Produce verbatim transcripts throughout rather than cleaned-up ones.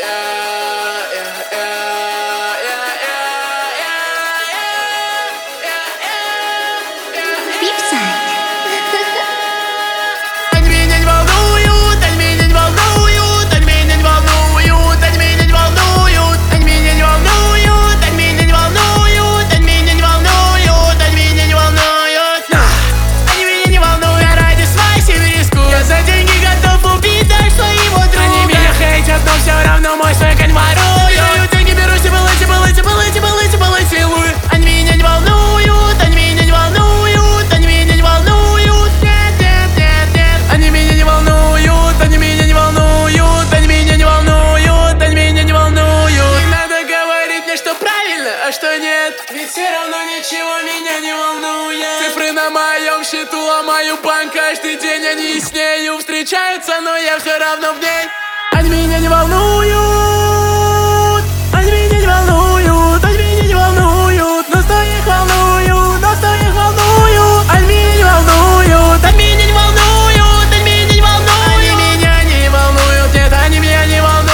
А что нет? Ведь все равно ничего меня не волнует. Цифры на моем счету, ломаю банк каждый день. Они с нею встречаются, но я все равно в ней. Они меня не волнуют. Они меня не волнуют. Они меня не волнуют. Но что их волнуют? Но что их волнуют? Они меня не волнуют. Они меня не волнуют. Они меня не волнуют. Они меня не волнуют. Нет, они меня не волнуют.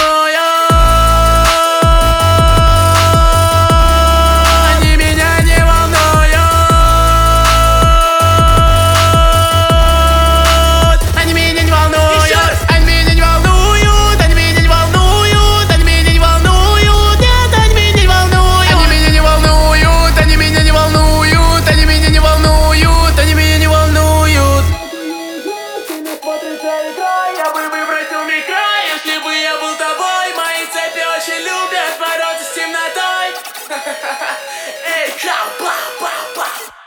Я бы выбросил микро, если бы я был тобой. Мои цепи очень любят бороться с темнотой. Эй, хау, ба, ба, ба.